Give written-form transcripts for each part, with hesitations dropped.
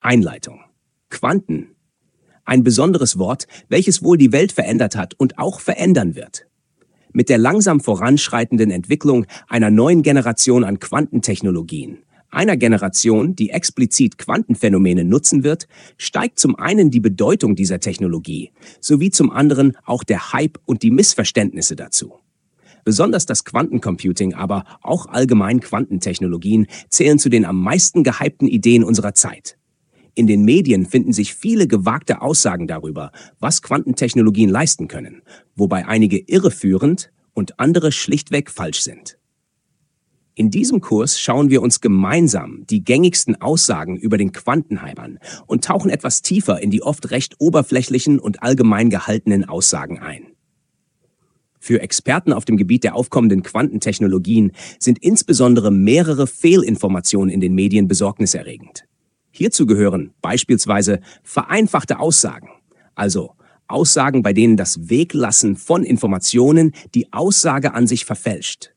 Einleitung. Quanten. Ein besonderes Wort, welches wohl die Welt verändert hat und auch verändern wird. Mit der langsam voranschreitenden Entwicklung einer neuen Generation an Quantentechnologien, einer Generation, die explizit Quantenphänomene nutzen wird, steigt zum einen die Bedeutung dieser Technologie, sowie zum anderen auch der Hype und die Missverständnisse dazu. Besonders das Quantencomputing, aber auch allgemein Quantentechnologien zählen zu den am meisten gehypten Ideen unserer Zeit. In den Medien finden sich viele gewagte Aussagen darüber, was Quantentechnologien leisten können, wobei einige irreführend und andere schlichtweg falsch sind. In diesem Kurs schauen wir uns gemeinsam die gängigsten Aussagen über den Quantenhype an und tauchen etwas tiefer in die oft recht oberflächlichen und allgemein gehaltenen Aussagen ein. Für Experten auf dem Gebiet der aufkommenden Quantentechnologien sind insbesondere mehrere Fehlinformationen in den Medien besorgniserregend. Hierzu gehören beispielsweise vereinfachte Aussagen, also Aussagen, bei denen das Weglassen von Informationen die Aussage an sich verfälscht.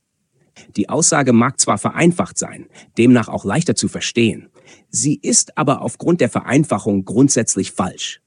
Die Aussage mag zwar vereinfacht sein, demnach auch leichter zu verstehen, sie ist aber aufgrund der Vereinfachung grundsätzlich falsch.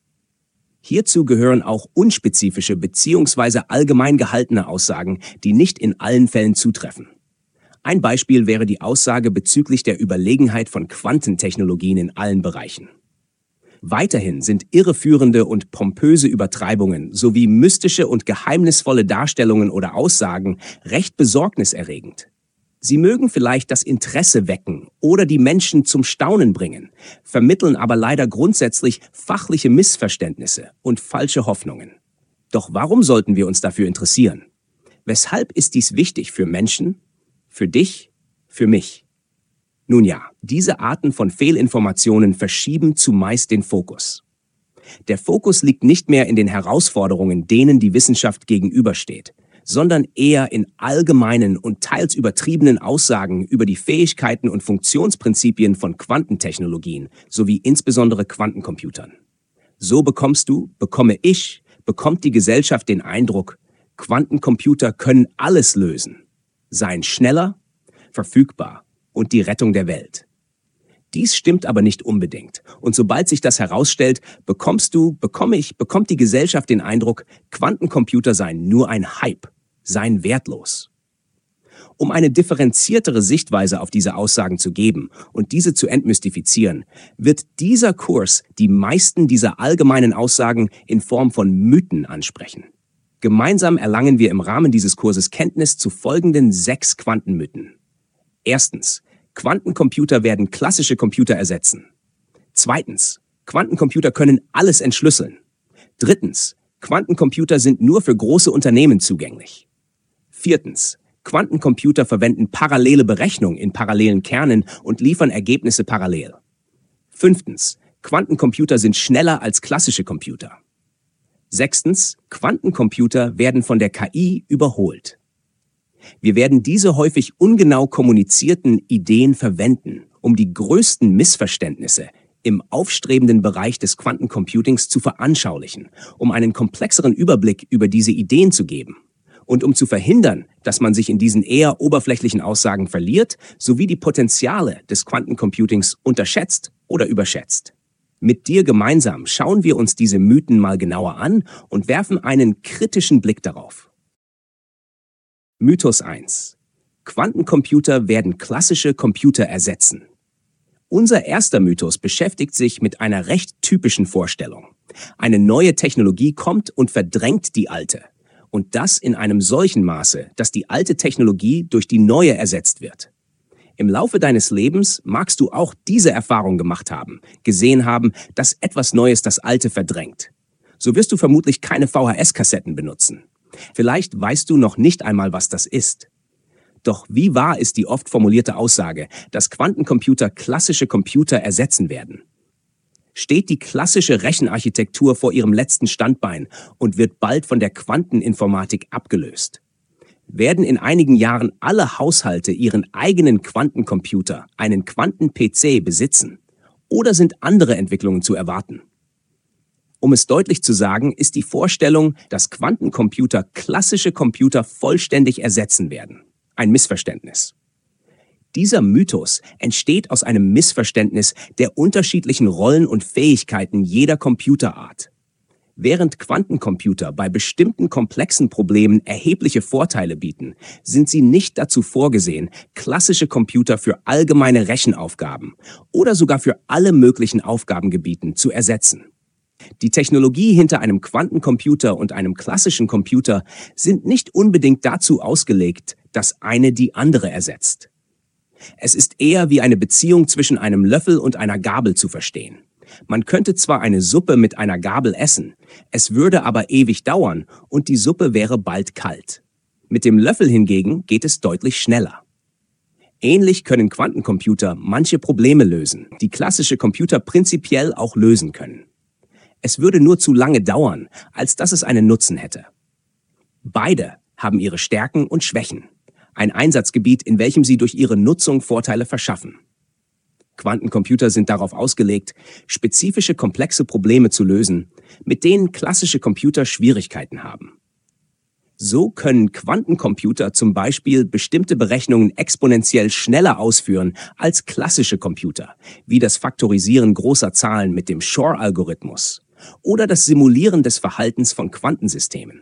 Hierzu gehören auch unspezifische bzw. allgemein gehaltene Aussagen, die nicht in allen Fällen zutreffen. Ein Beispiel wäre die Aussage bezüglich der Überlegenheit von Quantentechnologien in allen Bereichen. Weiterhin sind irreführende und pompöse Übertreibungen sowie mystische und geheimnisvolle Darstellungen oder Aussagen recht besorgniserregend. Sie mögen vielleicht das Interesse wecken oder die Menschen zum Staunen bringen, vermitteln aber leider grundsätzlich fachliche Missverständnisse und falsche Hoffnungen. Doch warum sollten wir uns dafür interessieren? Weshalb ist dies wichtig für Menschen, für dich, für mich? Nun ja, diese Arten von Fehlinformationen verschieben zumeist den Fokus. Der Fokus liegt nicht mehr in den Herausforderungen, denen die Wissenschaft gegenübersteht, sondern eher in allgemeinen und teils übertriebenen Aussagen über die Fähigkeiten und Funktionsprinzipien von Quantentechnologien sowie insbesondere Quantencomputern. So bekomme ich, bekommt die Gesellschaft den Eindruck, Quantencomputer können alles lösen, seien schneller, verfügbar und die Rettung der Welt. Dies stimmt aber nicht unbedingt. Und sobald sich das herausstellt, bekommt die Gesellschaft den Eindruck, Quantencomputer seien nur ein Hype, seien wertlos. Um eine differenziertere Sichtweise auf diese Aussagen zu geben und diese zu entmystifizieren, wird dieser Kurs die meisten dieser allgemeinen Aussagen in Form von Mythen ansprechen. Gemeinsam erlangen wir im Rahmen dieses Kurses Kenntnis zu folgenden 6 Quantenmythen. Erstens: Quantencomputer werden klassische Computer ersetzen. Zweitens: Quantencomputer können alles entschlüsseln. Drittens: Quantencomputer sind nur für große Unternehmen zugänglich. Viertens: Quantencomputer verwenden parallele Berechnung in parallelen Kernen und liefern Ergebnisse parallel. Fünftens: Quantencomputer sind schneller als klassische Computer. Sechstens: Quantencomputer werden von der KI überholt. Wir werden diese häufig ungenau kommunizierten Ideen verwenden, um die größten Missverständnisse im aufstrebenden Bereich des Quantencomputings zu veranschaulichen, um einen komplexeren Überblick über diese Ideen zu geben und um zu verhindern, dass man sich in diesen eher oberflächlichen Aussagen verliert, sowie die Potenziale des Quantencomputings unterschätzt oder überschätzt. Mit dir gemeinsam schauen wir uns diese Mythen mal genauer an und werfen einen kritischen Blick darauf. Mythos 1: Quantencomputer werden klassische Computer ersetzen. Unser erster Mythos beschäftigt sich mit einer recht typischen Vorstellung. Eine neue Technologie kommt und verdrängt die alte. Und das in einem solchen Maße, dass die alte Technologie durch die neue ersetzt wird. Im Laufe deines Lebens magst du auch diese Erfahrung gemacht haben, gesehen haben, dass etwas Neues das Alte verdrängt. So wirst du vermutlich keine VHS-Kassetten benutzen. Vielleicht weißt du noch nicht einmal, was das ist. Doch wie wahr ist die oft formulierte Aussage, dass Quantencomputer klassische Computer ersetzen werden? Steht die klassische Rechenarchitektur vor ihrem letzten Standbein und wird bald von der Quanteninformatik abgelöst? Werden in einigen Jahren alle Haushalte ihren eigenen Quantencomputer, einen Quanten-PC, besitzen? Oder sind andere Entwicklungen zu erwarten? Um es deutlich zu sagen, ist die Vorstellung, dass Quantencomputer klassische Computer vollständig ersetzen werden, ein Missverständnis. Dieser Mythos entsteht aus einem Missverständnis der unterschiedlichen Rollen und Fähigkeiten jeder Computerart. Während Quantencomputer bei bestimmten komplexen Problemen erhebliche Vorteile bieten, sind sie nicht dazu vorgesehen, klassische Computer für allgemeine Rechenaufgaben oder sogar für alle möglichen Aufgabengebieten zu ersetzen. Die Technologie hinter einem Quantencomputer und einem klassischen Computer sind nicht unbedingt dazu ausgelegt, dass eine die andere ersetzt. Es ist eher wie eine Beziehung zwischen einem Löffel und einer Gabel zu verstehen. Man könnte zwar eine Suppe mit einer Gabel essen, es würde aber ewig dauern und die Suppe wäre bald kalt. Mit dem Löffel hingegen geht es deutlich schneller. Ähnlich können Quantencomputer manche Probleme lösen, die klassische Computer prinzipiell auch lösen können. Es würde nur zu lange dauern, als dass es einen Nutzen hätte. Beide haben ihre Stärken und Schwächen, ein Einsatzgebiet, in welchem sie durch ihre Nutzung Vorteile verschaffen. Quantencomputer sind darauf ausgelegt, spezifische komplexe Probleme zu lösen, mit denen klassische Computer Schwierigkeiten haben. So können Quantencomputer zum Beispiel bestimmte Berechnungen exponentiell schneller ausführen als klassische Computer, wie das Faktorisieren großer Zahlen mit dem Shor-Algorithmus oder das Simulieren des Verhaltens von Quantensystemen.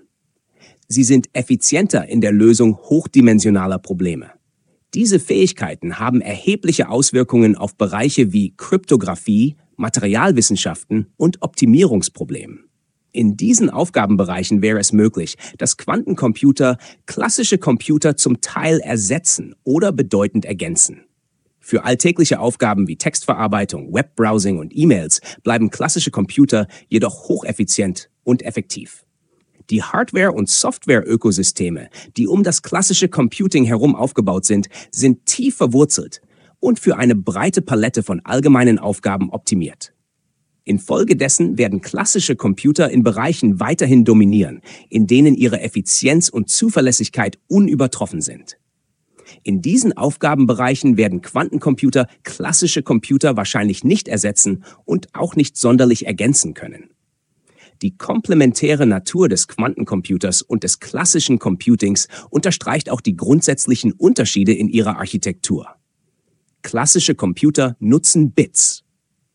Sie sind effizienter in der Lösung hochdimensionaler Probleme. Diese Fähigkeiten haben erhebliche Auswirkungen auf Bereiche wie Kryptographie, Materialwissenschaften und Optimierungsprobleme. In diesen Aufgabenbereichen wäre es möglich, dass Quantencomputer klassische Computer zum Teil ersetzen oder bedeutend ergänzen. Für alltägliche Aufgaben wie Textverarbeitung, Webbrowsing und E-Mails bleiben klassische Computer jedoch hocheffizient und effektiv. Die Hardware- und Software-Ökosysteme, die um das klassische Computing herum aufgebaut sind, sind tief verwurzelt und für eine breite Palette von allgemeinen Aufgaben optimiert. Infolgedessen werden klassische Computer in Bereichen weiterhin dominieren, in denen ihre Effizienz und Zuverlässigkeit unübertroffen sind. In diesen Aufgabenbereichen werden Quantencomputer klassische Computer wahrscheinlich nicht ersetzen und auch nicht sonderlich ergänzen können. Die komplementäre Natur des Quantencomputers und des klassischen Computings unterstreicht auch die grundsätzlichen Unterschiede in ihrer Architektur. Klassische Computer nutzen Bits.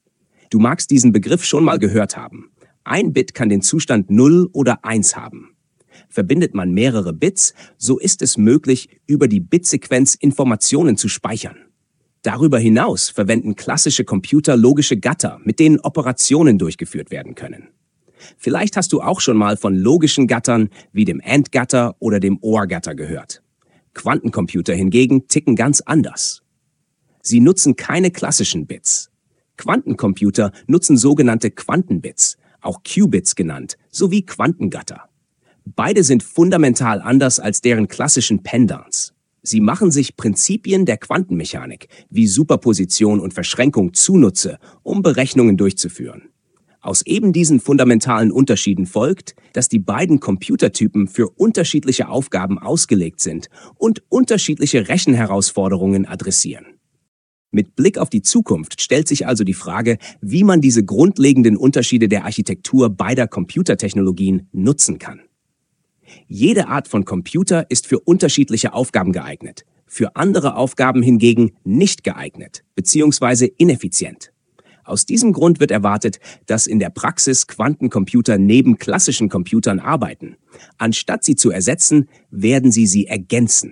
Du magst diesen Begriff schon mal gehört haben. Ein Bit kann den Zustand 0 oder 1 haben. Verbindet man mehrere Bits, so ist es möglich, über die Bitsequenz Informationen zu speichern. Darüber hinaus verwenden klassische Computer logische Gatter, mit denen Operationen durchgeführt werden können. Vielleicht hast du auch schon mal von logischen Gattern wie dem AND-Gatter oder dem OR-Gatter gehört. Quantencomputer hingegen ticken ganz anders. Sie nutzen keine klassischen Bits. Quantencomputer nutzen sogenannte Quantenbits, auch Qubits genannt, sowie Quantengatter. Beide sind fundamental anders als deren klassischen Pendants. Sie machen sich Prinzipien der Quantenmechanik wie Superposition und Verschränkung zunutze, um Berechnungen durchzuführen. Aus eben diesen fundamentalen Unterschieden folgt, dass die beiden Computertypen für unterschiedliche Aufgaben ausgelegt sind und unterschiedliche Rechenherausforderungen adressieren. Mit Blick auf die Zukunft stellt sich also die Frage, wie man diese grundlegenden Unterschiede der Architektur beider Computertechnologien nutzen kann. Jede Art von Computer ist für unterschiedliche Aufgaben geeignet, für andere Aufgaben hingegen nicht geeignet bzw. ineffizient. Aus diesem Grund wird erwartet, dass in der Praxis Quantencomputer neben klassischen Computern arbeiten. Anstatt sie zu ersetzen, werden sie ergänzen.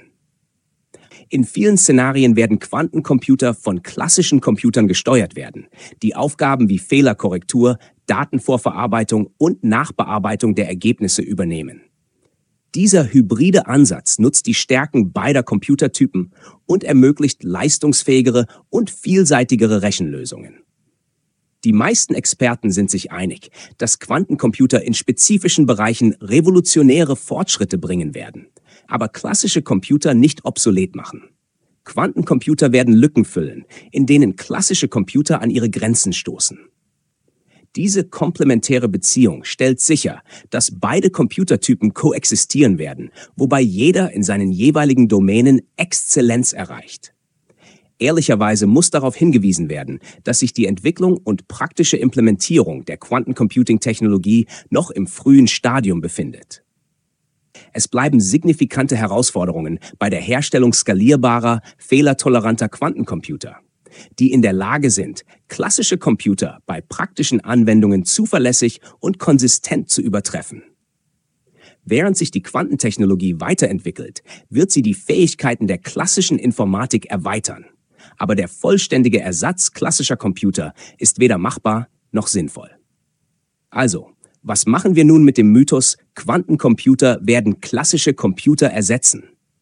In vielen Szenarien werden Quantencomputer von klassischen Computern gesteuert werden, die Aufgaben wie Fehlerkorrektur, Datenvorverarbeitung und Nachbearbeitung der Ergebnisse übernehmen. Dieser hybride Ansatz nutzt die Stärken beider Computertypen und ermöglicht leistungsfähigere und vielseitigere Rechenlösungen. Die meisten Experten sind sich einig, dass Quantencomputer in spezifischen Bereichen revolutionäre Fortschritte bringen werden, aber klassische Computer nicht obsolet machen. Quantencomputer werden Lücken füllen, in denen klassische Computer an ihre Grenzen stoßen. Diese komplementäre Beziehung stellt sicher, dass beide Computertypen koexistieren werden, wobei jeder in seinen jeweiligen Domänen Exzellenz erreicht. Ehrlicherweise muss darauf hingewiesen werden, dass sich die Entwicklung und praktische Implementierung der Quantencomputing-Technologie noch im frühen Stadium befindet. Es bleiben signifikante Herausforderungen bei der Herstellung skalierbarer, fehlertoleranter Quantencomputer, die in der Lage sind, klassische Computer bei praktischen Anwendungen zuverlässig und konsistent zu übertreffen. Während sich die Quantentechnologie weiterentwickelt, wird sie die Fähigkeiten der klassischen Informatik erweitern. Aber der vollständige Ersatz klassischer Computer ist weder machbar noch sinnvoll. Also, was machen wir nun mit dem Mythos, Quantencomputer werden klassische Computer ersetzen?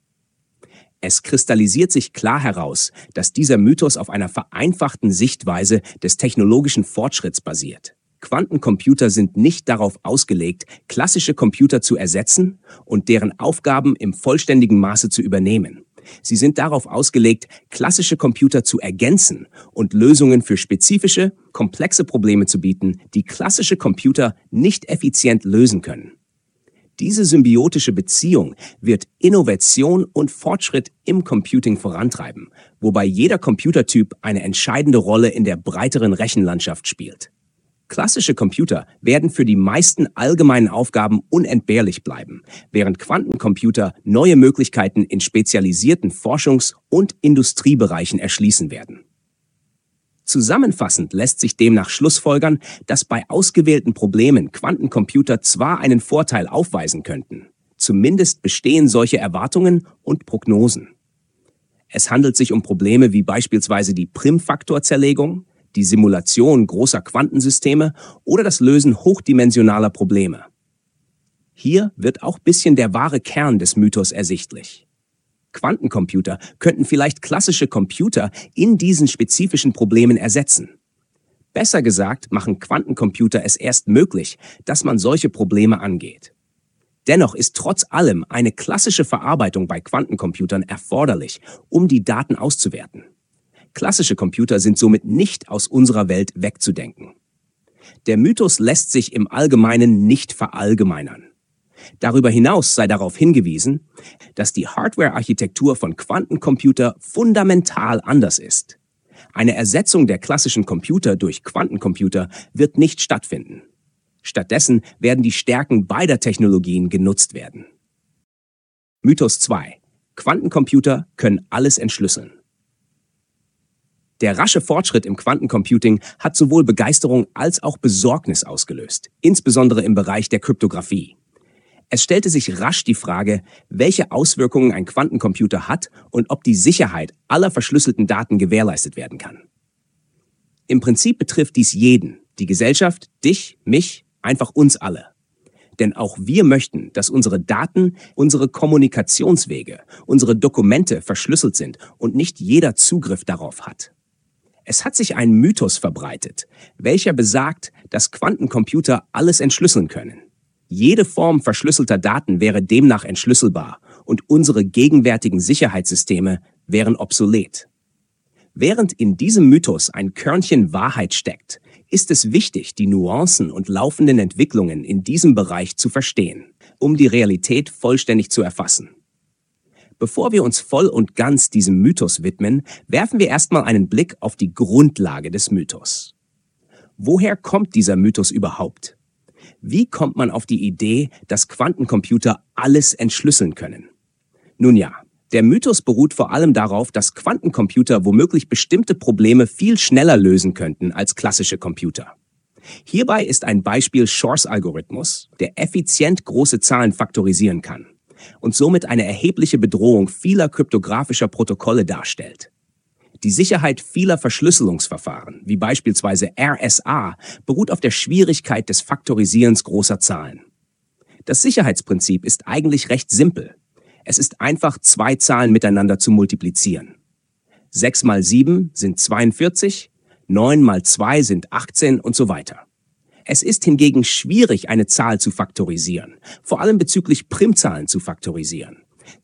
Es kristallisiert sich klar heraus, dass dieser Mythos auf einer vereinfachten Sichtweise des technologischen Fortschritts basiert. Quantencomputer sind nicht darauf ausgelegt, klassische Computer zu ersetzen und deren Aufgaben im vollständigen Maße zu übernehmen. Sie sind darauf ausgelegt, klassische Computer zu ergänzen und Lösungen für spezifische, komplexe Probleme zu bieten, die klassische Computer nicht effizient lösen können. Diese symbiotische Beziehung wird Innovation und Fortschritt im Computing vorantreiben, wobei jeder Computertyp eine entscheidende Rolle in der breiteren Rechenlandschaft spielt. Klassische Computer werden für die meisten allgemeinen Aufgaben unentbehrlich bleiben, während Quantencomputer neue Möglichkeiten in spezialisierten Forschungs- und Industriebereichen erschließen werden. Zusammenfassend lässt sich demnach schlussfolgern, dass bei ausgewählten Problemen Quantencomputer zwar einen Vorteil aufweisen könnten, zumindest bestehen solche Erwartungen und Prognosen. Es handelt sich um Probleme wie beispielsweise die Primfaktorzerlegung, die Simulation großer Quantensysteme oder das Lösen hochdimensionaler Probleme. Hier wird auch bisschen der wahre Kern des Mythos ersichtlich. Quantencomputer könnten vielleicht klassische Computer in diesen spezifischen Problemen ersetzen. Besser gesagt, machen Quantencomputer es erst möglich, dass man solche Probleme angeht. Dennoch ist trotz allem eine klassische Verarbeitung bei Quantencomputern erforderlich, um die Daten auszuwerten. Klassische Computer sind somit nicht aus unserer Welt wegzudenken. Der Mythos lässt sich im Allgemeinen nicht verallgemeinern. Darüber hinaus sei darauf hingewiesen, dass die Hardware-Architektur von Quantencomputer fundamental anders ist. Eine Ersetzung der klassischen Computer durch Quantencomputer wird nicht stattfinden. Stattdessen werden die Stärken beider Technologien genutzt werden. Mythos 2. Quantencomputer können alles entschlüsseln. Der rasche Fortschritt im Quantencomputing hat sowohl Begeisterung als auch Besorgnis ausgelöst, insbesondere im Bereich der Kryptographie. Es stellte sich rasch die Frage, welche Auswirkungen ein Quantencomputer hat und ob die Sicherheit aller verschlüsselten Daten gewährleistet werden kann. Im Prinzip betrifft dies jeden, die Gesellschaft, dich, mich, einfach uns alle. Denn auch wir möchten, dass unsere Daten, unsere Kommunikationswege, unsere Dokumente verschlüsselt sind und nicht jeder Zugriff darauf hat. Es hat sich ein Mythos verbreitet, welcher besagt, dass Quantencomputer alles entschlüsseln können. Jede Form verschlüsselter Daten wäre demnach entschlüsselbar und unsere gegenwärtigen Sicherheitssysteme wären obsolet. Während in diesem Mythos ein Körnchen Wahrheit steckt, ist es wichtig, die Nuancen und laufenden Entwicklungen in diesem Bereich zu verstehen, um die Realität vollständig zu erfassen. Bevor wir uns voll und ganz diesem Mythos widmen, werfen wir erstmal einen Blick auf die Grundlage des Mythos. Woher kommt dieser Mythos überhaupt? Wie kommt man auf die Idee, dass Quantencomputer alles entschlüsseln können? Nun ja, der Mythos beruht vor allem darauf, dass Quantencomputer womöglich bestimmte Probleme viel schneller lösen könnten als klassische Computer. Hierbei ist ein Beispiel Shors Algorithmus, der effizient große Zahlen faktorisieren kann und somit eine erhebliche Bedrohung vieler kryptografischer Protokolle darstellt. Die Sicherheit vieler Verschlüsselungsverfahren, wie beispielsweise RSA, beruht auf der Schwierigkeit des Faktorisierens großer Zahlen. Das Sicherheitsprinzip ist eigentlich recht simpel. Es ist einfach, zwei Zahlen miteinander zu multiplizieren. 6 mal 7 sind 42, 9 mal 2 sind 18 und so weiter. Es ist hingegen schwierig, eine Zahl zu faktorisieren, vor allem bezüglich Primzahlen zu faktorisieren.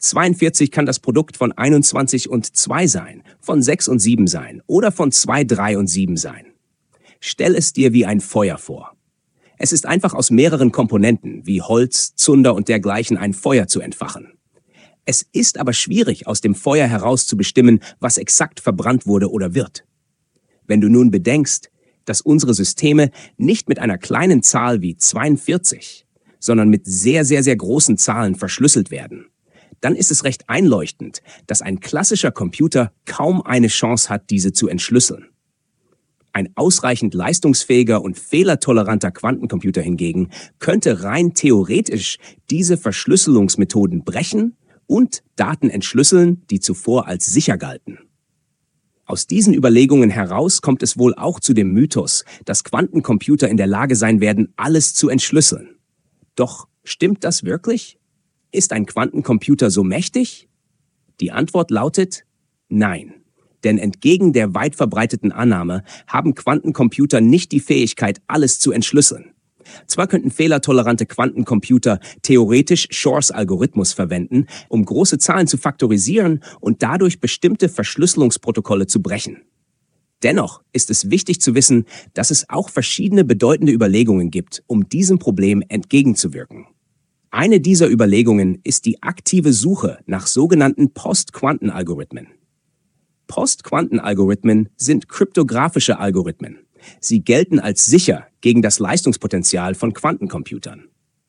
42 kann das Produkt von 21 und 2 sein, von 6 und 7 sein oder von 2, 3 und 7 sein. Stell es dir wie ein Feuer vor. Es ist einfach aus mehreren Komponenten, wie Holz, Zunder und dergleichen, ein Feuer zu entfachen. Es ist aber schwierig, aus dem Feuer heraus zu bestimmen, was exakt verbrannt wurde oder wird. Wenn du nun bedenkst, dass unsere Systeme nicht mit einer kleinen Zahl wie 42, sondern mit sehr, sehr, sehr großen Zahlen verschlüsselt werden, dann ist es recht einleuchtend, dass ein klassischer Computer kaum eine Chance hat, diese zu entschlüsseln. Ein ausreichend leistungsfähiger und fehlertoleranter Quantencomputer hingegen könnte rein theoretisch diese Verschlüsselungsmethoden brechen und Daten entschlüsseln, die zuvor als sicher galten. Aus diesen Überlegungen heraus kommt es wohl auch zu dem Mythos, dass Quantencomputer in der Lage sein werden, alles zu entschlüsseln. Doch stimmt das wirklich? Ist ein Quantencomputer so mächtig? Die Antwort lautet nein. Denn entgegen der weit verbreiteten Annahme haben Quantencomputer nicht die Fähigkeit, alles zu entschlüsseln. Zwar könnten fehlertolerante Quantencomputer theoretisch Shors Algorithmus verwenden, um große Zahlen zu faktorisieren und dadurch bestimmte Verschlüsselungsprotokolle zu brechen. Dennoch ist es wichtig zu wissen, dass es auch verschiedene bedeutende Überlegungen gibt, um diesem Problem entgegenzuwirken. Eine dieser Überlegungen ist die aktive Suche nach sogenannten Postquantenalgorithmen. Postquantenalgorithmen sind kryptographische Algorithmen. Sie gelten als sicher gegen das Leistungspotenzial von Quantencomputern.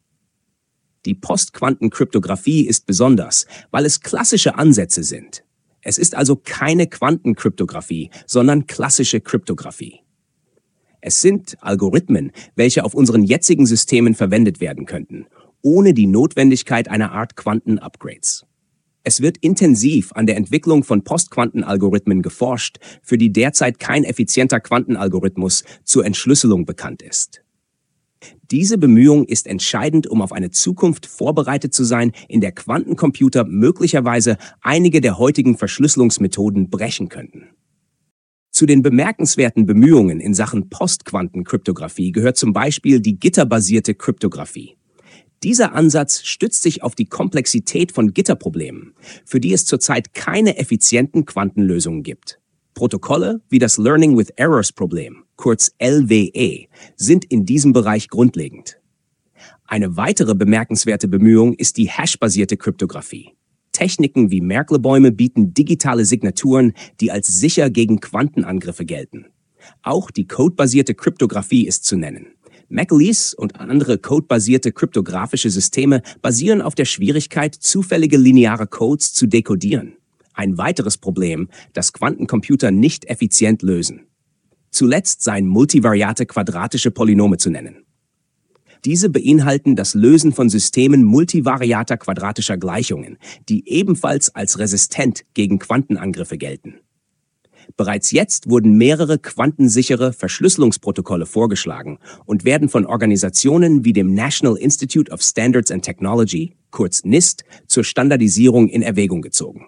Die Postquantenkryptographie ist besonders, weil es klassische Ansätze sind. Es ist also keine Quantenkryptographie, sondern klassische Kryptographie. Es sind Algorithmen, welche auf unseren jetzigen Systemen verwendet werden könnten, ohne die Notwendigkeit einer Art Quanten-Upgrades. Es wird intensiv an der Entwicklung von Postquantenalgorithmen geforscht, für die derzeit kein effizienter Quantenalgorithmus zur Entschlüsselung bekannt ist. Diese Bemühung ist entscheidend, um auf eine Zukunft vorbereitet zu sein, in der Quantencomputer möglicherweise einige der heutigen Verschlüsselungsmethoden brechen könnten. Zu den bemerkenswerten Bemühungen in Sachen Postquantenkryptographie gehört zum Beispiel die gitterbasierte Kryptographie. Dieser Ansatz stützt sich auf die Komplexität von Gitterproblemen, für die es zurzeit keine effizienten Quantenlösungen gibt. Protokolle wie das Learning with Errors Problem, kurz LWE, sind in diesem Bereich grundlegend. Eine weitere bemerkenswerte Bemühung ist die hashbasierte Kryptographie. Techniken wie Merkle-Bäume bieten digitale Signaturen, die als sicher gegen Quantenangriffe gelten. Auch die codebasierte Kryptographie ist zu nennen. McAleese und andere codebasierte kryptografische Systeme basieren auf der Schwierigkeit, zufällige lineare Codes zu dekodieren. Ein weiteres Problem, das Quantencomputer nicht effizient lösen. Zuletzt seien multivariate quadratische Polynome zu nennen. Diese beinhalten das Lösen von Systemen multivariater quadratischer Gleichungen, die ebenfalls als resistent gegen Quantenangriffe gelten. Bereits jetzt wurden mehrere quantensichere Verschlüsselungsprotokolle vorgeschlagen und werden von Organisationen wie dem National Institute of Standards and Technology, kurz NIST, zur Standardisierung in Erwägung gezogen.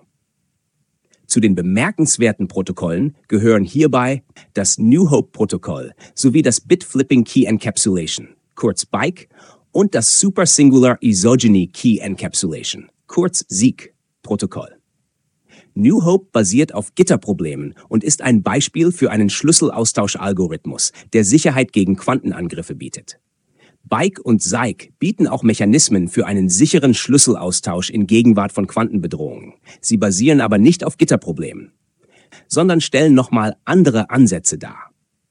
Zu den bemerkenswerten Protokollen gehören hierbei das New Hope-Protokoll sowie das Bit-Flipping Key Encapsulation, kurz BIKE, und das Super Singular Isogeny Key Encapsulation, kurz SIG-Protokoll. New Hope basiert auf Gitterproblemen und ist ein Beispiel für einen Schlüsselaustauschalgorithmus, der Sicherheit gegen Quantenangriffe bietet. BIKE und SIG bieten auch Mechanismen für einen sicheren Schlüsselaustausch in Gegenwart von Quantenbedrohungen. Sie basieren aber nicht auf Gitterproblemen, sondern stellen nochmal andere Ansätze dar.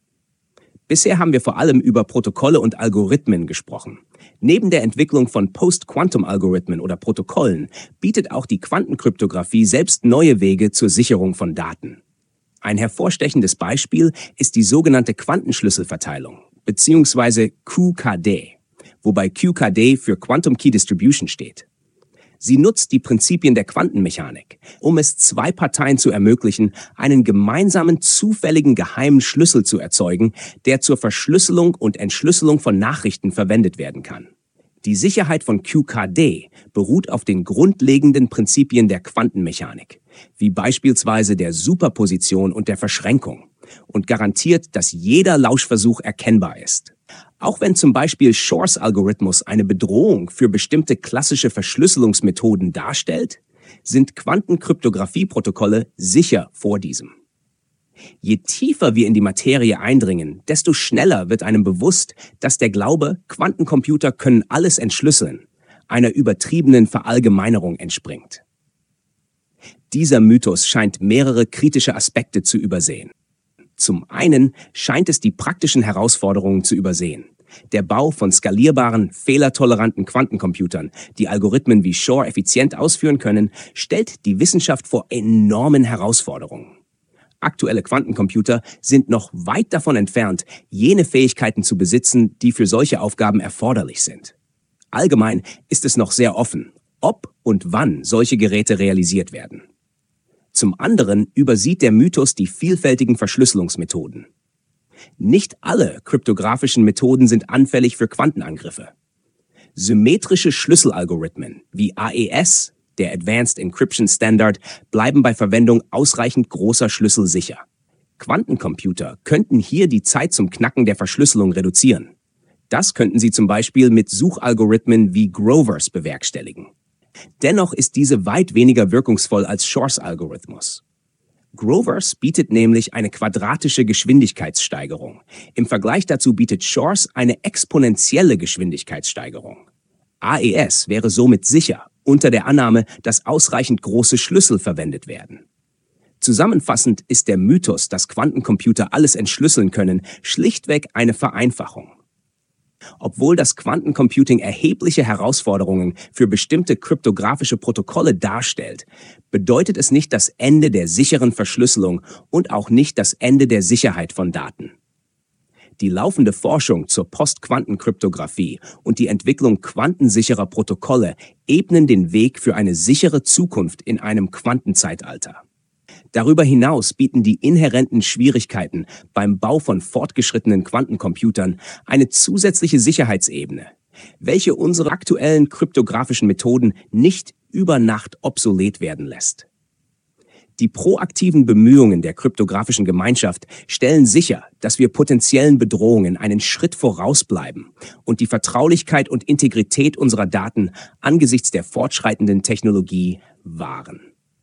Bisher haben wir vor allem über Protokolle und Algorithmen gesprochen. Neben der Entwicklung von Post-Quantum-Algorithmen oder Protokollen bietet auch die Quantenkryptographie selbst neue Wege zur Sicherung von Daten. Ein hervorstechendes Beispiel ist die sogenannte Quantenschlüsselverteilung, beziehungsweise QKD, wobei QKD für Quantum Key Distribution steht. Sie nutzt die Prinzipien der Quantenmechanik, um es zwei Parteien zu ermöglichen, einen gemeinsamen zufälligen geheimen Schlüssel zu erzeugen, der zur Verschlüsselung und Entschlüsselung von Nachrichten verwendet werden kann. Die Sicherheit von QKD beruht auf den grundlegenden Prinzipien der Quantenmechanik, wie beispielsweise der Superposition und der Verschränkung, und garantiert, dass jeder Lauschversuch erkennbar ist. Auch wenn zum Beispiel Shors Algorithmus eine Bedrohung für bestimmte klassische Verschlüsselungsmethoden darstellt, sind Quantenkryptographieprotokolle sicher vor diesem. Je tiefer wir in die Materie eindringen, desto schneller wird einem bewusst, dass der Glaube, Quantencomputer können alles entschlüsseln, einer übertriebenen Verallgemeinerung entspringt. Dieser Mythos scheint mehrere kritische Aspekte zu übersehen. Zum einen scheint es die praktischen Herausforderungen zu übersehen. Der Bau von skalierbaren, fehlertoleranten Quantencomputern, die Algorithmen wie Shor effizient ausführen können, stellt die Wissenschaft vor enormen Herausforderungen. Aktuelle Quantencomputer sind noch weit davon entfernt, jene Fähigkeiten zu besitzen, die für solche Aufgaben erforderlich sind. Allgemein ist es noch sehr offen, ob und wann solche Geräte realisiert werden. Zum anderen übersieht der Mythos die vielfältigen Verschlüsselungsmethoden. Nicht alle kryptografischen Methoden sind anfällig für Quantenangriffe. Symmetrische Schlüsselalgorithmen wie AES, der Advanced Encryption Standard, bleiben bei Verwendung ausreichend großer Schlüssel sicher. Quantencomputer könnten hier die Zeit zum Knacken der Verschlüsselung reduzieren. Das könnten sie zum Beispiel mit Suchalgorithmen wie Grovers bewerkstelligen. Dennoch ist diese weit weniger wirkungsvoll als Shors Algorithmus. Grovers bietet nämlich eine quadratische Geschwindigkeitssteigerung. Im Vergleich dazu bietet Shors eine exponentielle Geschwindigkeitssteigerung. AES wäre somit sicher, unter der Annahme, dass ausreichend große Schlüssel verwendet werden. Zusammenfassend ist der Mythos, dass Quantencomputer alles entschlüsseln können, schlichtweg eine Vereinfachung. Obwohl das Quantencomputing erhebliche Herausforderungen für bestimmte kryptografische Protokolle darstellt, bedeutet es nicht das Ende der sicheren Verschlüsselung und auch nicht das Ende der Sicherheit von Daten. Die laufende Forschung zur Postquantenkryptographie und die Entwicklung quantensicherer Protokolle ebnen den Weg für eine sichere Zukunft in einem Quantenzeitalter. Darüber hinaus bieten die inhärenten Schwierigkeiten beim Bau von fortgeschrittenen Quantencomputern eine zusätzliche Sicherheitsebene, welche unsere aktuellen kryptografischen Methoden nicht über Nacht obsolet werden lässt. Die proaktiven Bemühungen der kryptografischen Gemeinschaft stellen sicher, dass wir potenziellen Bedrohungen einen Schritt vorausbleiben und die Vertraulichkeit und Integrität unserer Daten angesichts der fortschreitenden Technologie wahren.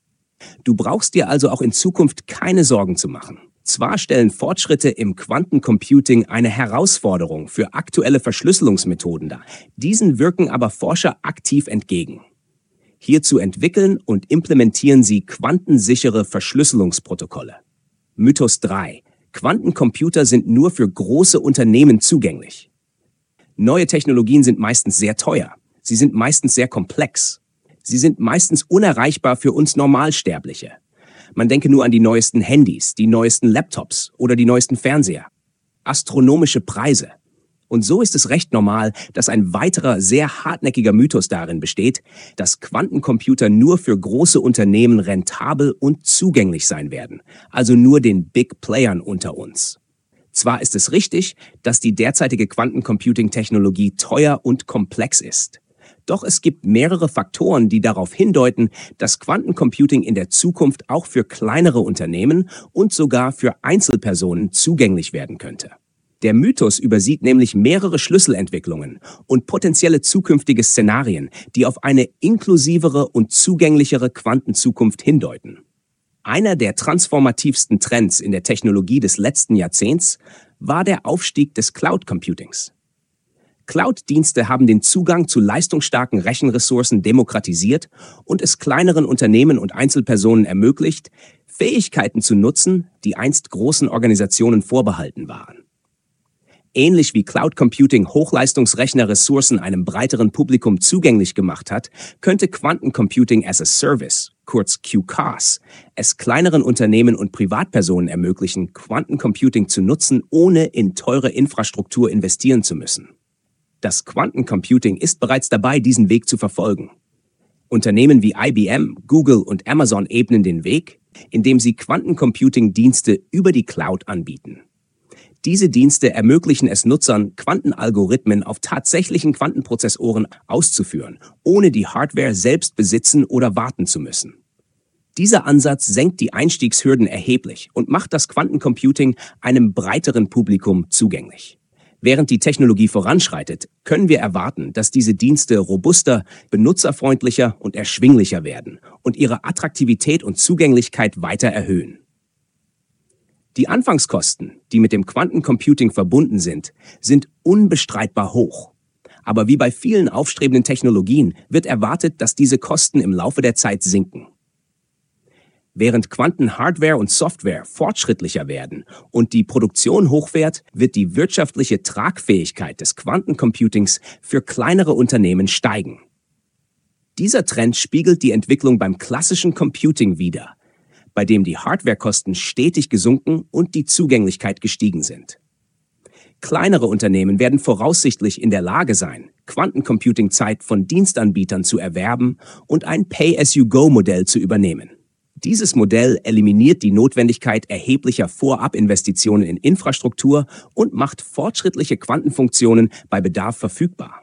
Du brauchst dir also auch in Zukunft keine Sorgen zu machen. Zwar stellen Fortschritte im Quantencomputing eine Herausforderung für aktuelle Verschlüsselungsmethoden dar, diesen wirken aber Forscher aktiv entgegen. Hierzu entwickeln und implementieren sie quantensichere Verschlüsselungsprotokolle. Mythos 3. Quantencomputer sind nur für große Unternehmen zugänglich. Neue Technologien sind meistens sehr teuer. Sie sind meistens sehr komplex. Sie sind meistens unerreichbar für uns Normalsterbliche. Man denke nur an die neuesten Handys, die neuesten Laptops oder die neuesten Fernseher. Astronomische Preise. Und so ist es recht normal, dass ein weiterer sehr hartnäckiger Mythos darin besteht, dass Quantencomputer nur für große Unternehmen rentabel und zugänglich sein werden, also nur den Big Playern unter uns. Zwar ist es richtig, dass die derzeitige Quantencomputing-Technologie teuer und komplex ist. Doch es gibt mehrere Faktoren, die darauf hindeuten, dass Quantencomputing in der Zukunft auch für kleinere Unternehmen und sogar für Einzelpersonen zugänglich werden könnte. Der Mythos übersieht nämlich mehrere Schlüsselentwicklungen und potenzielle zukünftige Szenarien, die auf eine inklusivere und zugänglichere Quantenzukunft hindeuten. Einer der transformativsten Trends in der Technologie des letzten Jahrzehnts war der Aufstieg des Cloud-Computings. Cloud-Dienste haben den Zugang zu leistungsstarken Rechenressourcen demokratisiert und es kleineren Unternehmen und Einzelpersonen ermöglicht, Fähigkeiten zu nutzen, die einst großen Organisationen vorbehalten waren. Ähnlich wie Cloud Computing Hochleistungsrechnerressourcen einem breiteren Publikum zugänglich gemacht hat, könnte Quantencomputing as a Service, kurz QCaaS, es kleineren Unternehmen und Privatpersonen ermöglichen, Quantencomputing zu nutzen, ohne in teure Infrastruktur investieren zu müssen. Das Quantencomputing ist bereits dabei, diesen Weg zu verfolgen. Unternehmen wie IBM, Google und Amazon ebnen den Weg, indem sie Quantencomputing-Dienste über die Cloud anbieten. Diese Dienste ermöglichen es Nutzern, Quantenalgorithmen auf tatsächlichen Quantenprozessoren auszuführen, ohne die Hardware selbst besitzen oder warten zu müssen. Dieser Ansatz senkt die Einstiegshürden erheblich und macht das Quantencomputing einem breiteren Publikum zugänglich. Während die Technologie voranschreitet, können wir erwarten, dass diese Dienste robuster, benutzerfreundlicher und erschwinglicher werden und ihre Attraktivität und Zugänglichkeit weiter erhöhen. Die Anfangskosten, die mit dem Quantencomputing verbunden sind unbestreitbar hoch. Aber wie bei vielen aufstrebenden Technologien wird erwartet, dass diese Kosten im Laufe der Zeit sinken. Während Quantenhardware und Software fortschrittlicher werden und die Produktion hochfährt, wird die wirtschaftliche Tragfähigkeit des Quantencomputings für kleinere Unternehmen steigen. Dieser Trend spiegelt die Entwicklung beim klassischen Computing wider, bei dem die Hardwarekosten stetig gesunken und die Zugänglichkeit gestiegen sind. Kleinere Unternehmen werden voraussichtlich in der Lage sein, Quantencomputing-Zeit von Dienstanbietern zu erwerben und ein Pay-as-you-go-Modell zu übernehmen. Dieses Modell eliminiert die Notwendigkeit erheblicher Vorabinvestitionen in Infrastruktur und macht fortschrittliche Quantenfunktionen bei Bedarf verfügbar.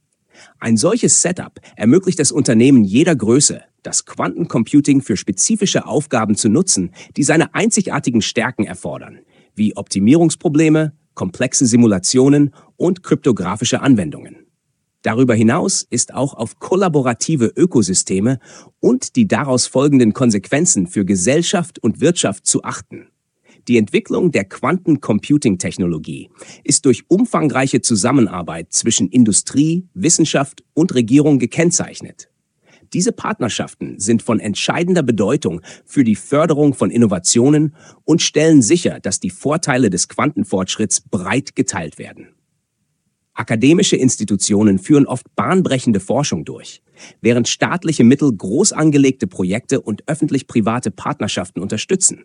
Ein solches Setup ermöglicht es Unternehmen jeder Größe, das Quantencomputing für spezifische Aufgaben zu nutzen, die seine einzigartigen Stärken erfordern, wie Optimierungsprobleme, komplexe Simulationen und kryptografische Anwendungen. Darüber hinaus ist auch auf kollaborative Ökosysteme und die daraus folgenden Konsequenzen für Gesellschaft und Wirtschaft zu achten. Die Entwicklung der Quantencomputing-Technologie ist durch umfangreiche Zusammenarbeit zwischen Industrie, Wissenschaft und Regierung gekennzeichnet. Diese Partnerschaften sind von entscheidender Bedeutung für die Förderung von Innovationen und stellen sicher, dass die Vorteile des Quantenfortschritts breit geteilt werden. Akademische Institutionen führen oft bahnbrechende Forschung durch, während staatliche Mittel groß angelegte Projekte und öffentlich-private Partnerschaften unterstützen.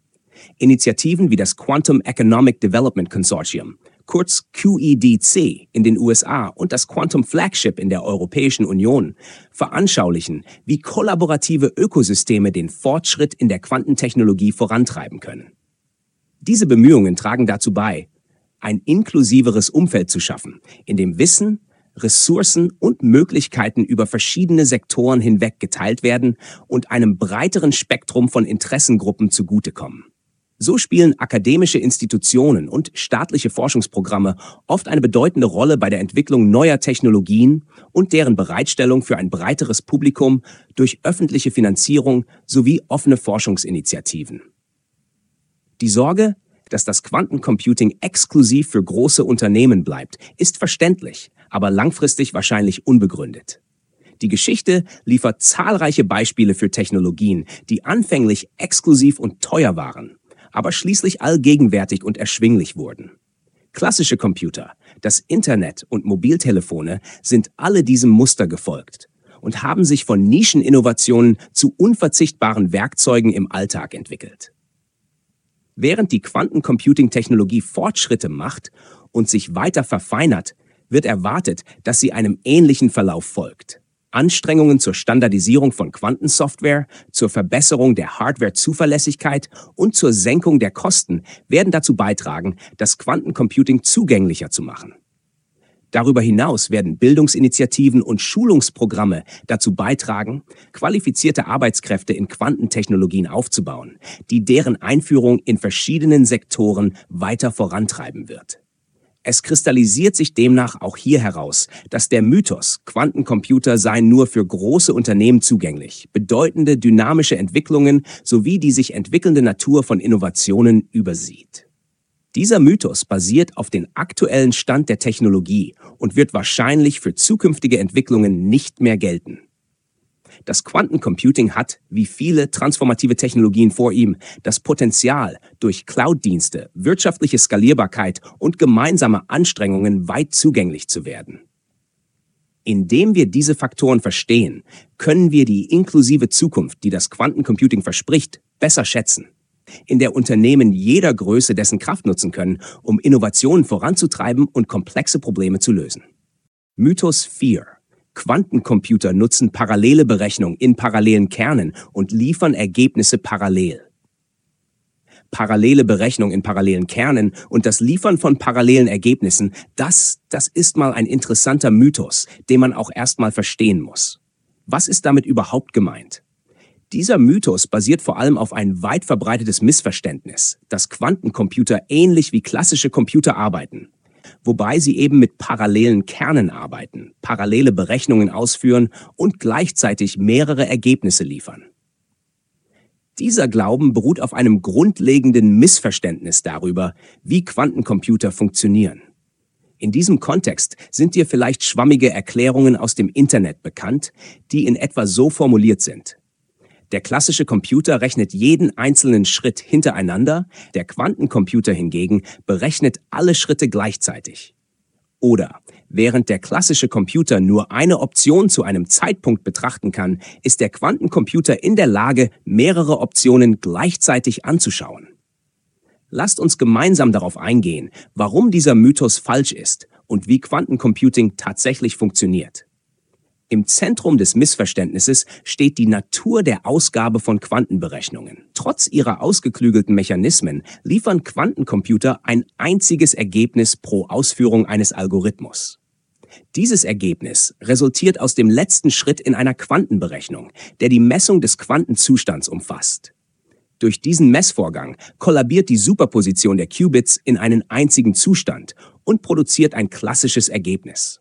Initiativen wie das Quantum Economic Development Consortium, kurz QEDC in den USA und das Quantum Flagship in der Europäischen Union veranschaulichen, wie kollaborative Ökosysteme den Fortschritt in der Quantentechnologie vorantreiben können. Diese Bemühungen tragen dazu bei, ein inklusiveres Umfeld zu schaffen, in dem Wissen, Ressourcen und Möglichkeiten über verschiedene Sektoren hinweg geteilt werden und einem breiteren Spektrum von Interessengruppen zugutekommen. So spielen akademische Institutionen und staatliche Forschungsprogramme oft eine bedeutende Rolle bei der Entwicklung neuer Technologien und deren Bereitstellung für ein breiteres Publikum durch öffentliche Finanzierung sowie offene Forschungsinitiativen. Die Sorge, dass das Quantencomputing exklusiv für große Unternehmen bleibt, ist verständlich, aber langfristig wahrscheinlich unbegründet. Die Geschichte liefert zahlreiche Beispiele für Technologien, die anfänglich exklusiv und teuer waren, aber schließlich allgegenwärtig und erschwinglich wurden. Klassische Computer, das Internet und Mobiltelefone sind alle diesem Muster gefolgt und haben sich von Nischeninnovationen zu unverzichtbaren Werkzeugen im Alltag entwickelt. Während die Quantencomputing-Technologie Fortschritte macht und sich weiter verfeinert, wird erwartet, dass sie einem ähnlichen Verlauf folgt. Anstrengungen zur Standardisierung von Quantensoftware, zur Verbesserung der Hardware-Zuverlässigkeit und zur Senkung der Kosten werden dazu beitragen, das Quantencomputing zugänglicher zu machen. Darüber hinaus werden Bildungsinitiativen und Schulungsprogramme dazu beitragen, qualifizierte Arbeitskräfte in Quantentechnologien aufzubauen, die deren Einführung in verschiedenen Sektoren weiter vorantreiben wird. Es kristallisiert sich demnach auch hier heraus, dass der Mythos, Quantencomputer seien nur für große Unternehmen zugänglich, bedeutende dynamische Entwicklungen sowie die sich entwickelnde Natur von Innovationen übersieht. Dieser Mythos basiert auf den aktuellen Stand der Technologie und wird wahrscheinlich für zukünftige Entwicklungen nicht mehr gelten. Das Quantencomputing hat, wie viele transformative Technologien vor ihm, das Potenzial, durch Cloud-Dienste, wirtschaftliche Skalierbarkeit und gemeinsame Anstrengungen weit zugänglich zu werden. Indem wir diese Faktoren verstehen, können wir die inklusive Zukunft, die das Quantencomputing verspricht, besser schätzen, in der Unternehmen jeder Größe dessen Kraft nutzen können, um Innovationen voranzutreiben und komplexe Probleme zu lösen. Mythos 4. Quantencomputer nutzen parallele Berechnung in parallelen Kernen und liefern Ergebnisse parallel. Parallele Berechnung in parallelen Kernen und das Liefern von parallelen Ergebnissen, das ist mal ein interessanter Mythos, den man auch erstmal verstehen muss. Was ist damit überhaupt gemeint? Dieser Mythos basiert vor allem auf ein weit verbreitetes Missverständnis, dass Quantencomputer ähnlich wie klassische Computer arbeiten, wobei sie eben mit parallelen Kernen arbeiten, parallele Berechnungen ausführen und gleichzeitig mehrere Ergebnisse liefern. Dieser Glauben beruht auf einem grundlegenden Missverständnis darüber, wie Quantencomputer funktionieren. In diesem Kontext sind dir vielleicht schwammige Erklärungen aus dem Internet bekannt, die in etwa so formuliert sind. Der klassische Computer rechnet jeden einzelnen Schritt hintereinander, der Quantencomputer hingegen berechnet alle Schritte gleichzeitig. Oder während der klassische Computer nur eine Option zu einem Zeitpunkt betrachten kann, ist der Quantencomputer in der Lage, mehrere Optionen gleichzeitig anzuschauen. Lasst uns gemeinsam darauf eingehen, warum dieser Mythos falsch ist und wie Quantencomputing tatsächlich funktioniert. Im Zentrum des Missverständnisses steht die Natur der Ausgabe von Quantenberechnungen. Trotz ihrer ausgeklügelten Mechanismen liefern Quantencomputer ein einziges Ergebnis pro Ausführung eines Algorithmus. Dieses Ergebnis resultiert aus dem letzten Schritt in einer Quantenberechnung, der die Messung des Quantenzustands umfasst. Durch diesen Messvorgang kollabiert die Superposition der Qubits in einen einzigen Zustand und produziert ein klassisches Ergebnis.